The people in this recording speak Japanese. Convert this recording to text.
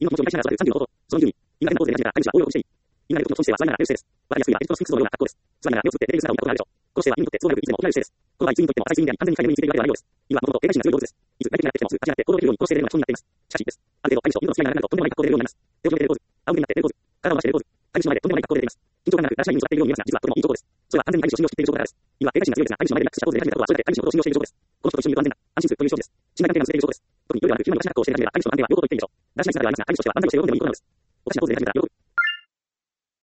今の気持ちを理解しながら育てる30のこと。その意味、因果点の構図で感じが、愛主は応用していい。因果点の本質は座りながら得る姿勢です。わかりやすく言えば、エジプトスフィンクスのような格好です。座りながら目をつぶって出ている姿を見たことがあるでしょう。この姿勢は意味にとって都合よくいつでも起きられる姿勢です。この場合、ツインといっても浅い睡眠であり、完全に深い眠りについているわけではないようです。因は物事、警戒心が強い動物です。いつ内的になってきてもすぐ立ち上がって行動できるように、この姿勢でのような基本になっています。しかし、です。ある程度、愛主と犬との付き合いが長くなると、とんでもない格好で出るようになります。手を広げて出るポーズ。仰向けになって出るポーズ。体を回して出るポーズ。飼い主の前でとんでもない格好で出ています。緊張感がなく、だらしない犬に座っているように見えますが、実はとてもいい兆候です。それは完全に愛主を信用していっている証拠からです。因は警戒心が強いですが、愛主の前でリラックスしたポーズで出始めたことは、それで愛主のことを信用している証拠です。この人と一緒にいると安全だ、安心するという証拠です。信頼関係が続いている証拠です。特に夜はなく、急な昔な格好をして出始めた愛主との関係は両方と言っていいでしょう。だらしない姿ではありますが、愛主としては万歳をして喜んでもいいことなのです。おかしなポーズで出始めたら喜ぶ。